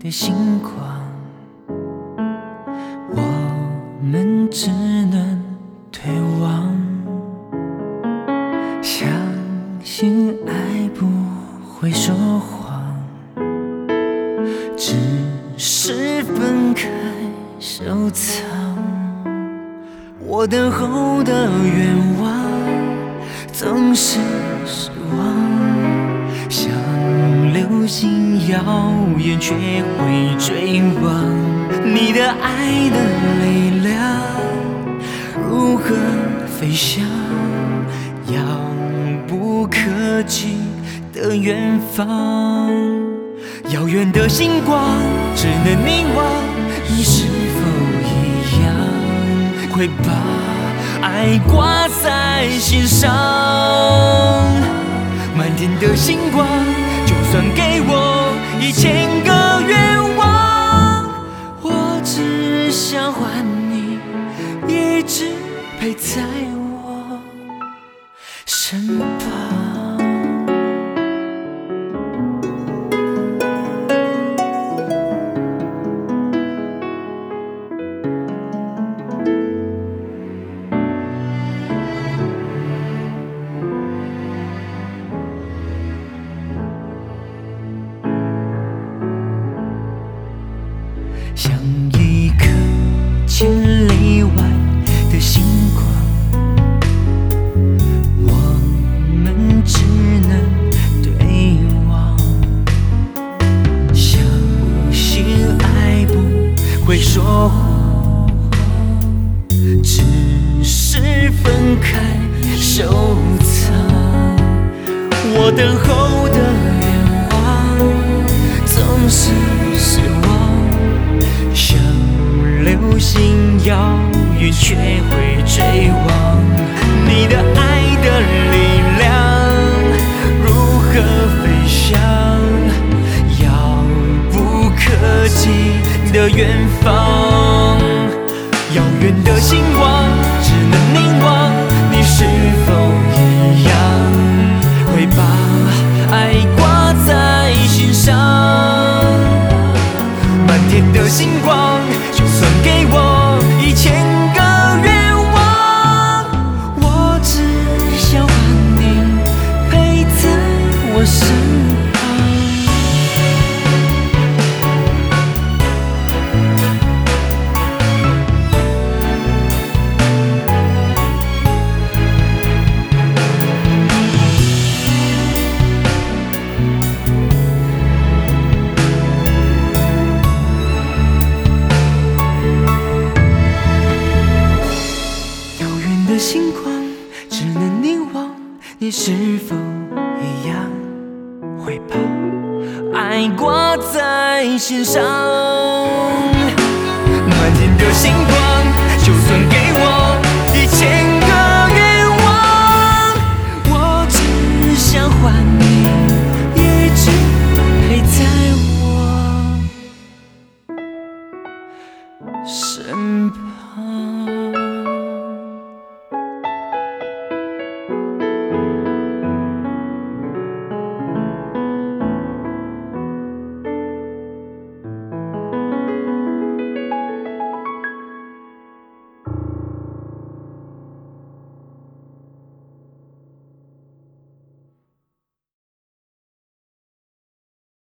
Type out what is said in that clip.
的星光，我们只能对望。相信爱不会说谎，只是分开收藏。我等候的愿望总是失望，像流星遥远却会追望。你的爱的力量如何飞翔，遥不可及的远方。遥远的星光只能凝望，你是否一样会把爱挂在心上？满天的星光，就算给我1000个愿望，我只想还你一直陪在我身旁。像一颗千里外的星光，我们只能对望。相信爱不会说谎，只是分开收藏。我等候的愿望总是失望，像流星遥远却会追望。你的爱的力量如何飞翔，遥不可及的远方。遥远的星光只能凝望，你是否一样会把爱挂在心上？满天的星光，就算给我1000个愿望，我只想还你陪在我身旁。星光只能凝望，你是否一样会把爱挂在心上？满天的星光，就算